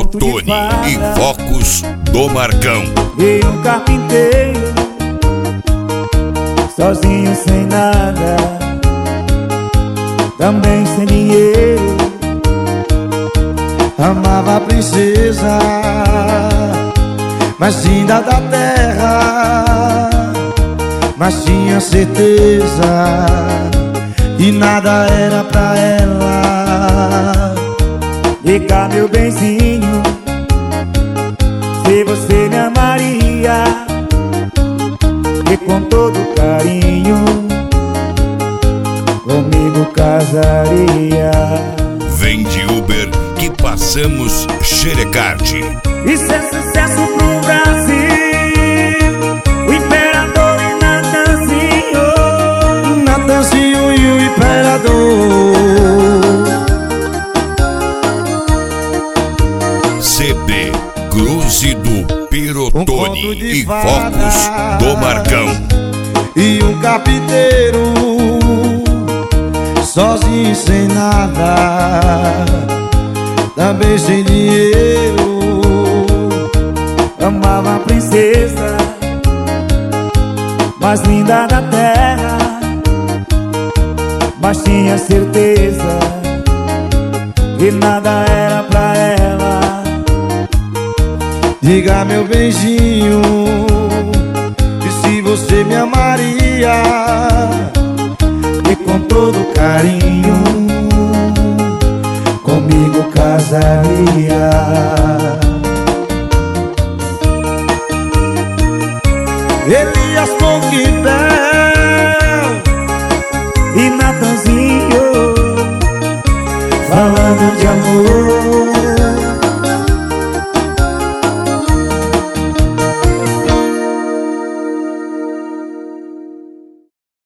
Tony e Focos do Marcão. E um carpinteiro, sozinho sem nada, também sem dinheiro. Amava a princesa mais linda da terra, mas tinha certeza que nada era pra ela. Diga, meu benzinho, se você me amaria, e com todo carinho comigo casaria. Vem de Uber que passamos Xerecard. Isso é sucesso pro Brasil. O Imperador e Natanzinho, Natanzinho e o Imperador. CD Cruze do Pirotone e Focos do Marcão. E um carpinteiro, sozinho sem nada, também sem dinheiro. amava a princesa mais linda da terra, mas tinha certeza que nada era pra ela. Diga, meu beijinho, e se você me amaria, E com todo carinho comigo casaria. Elias Conquibel E Natanzinho, falando de amor,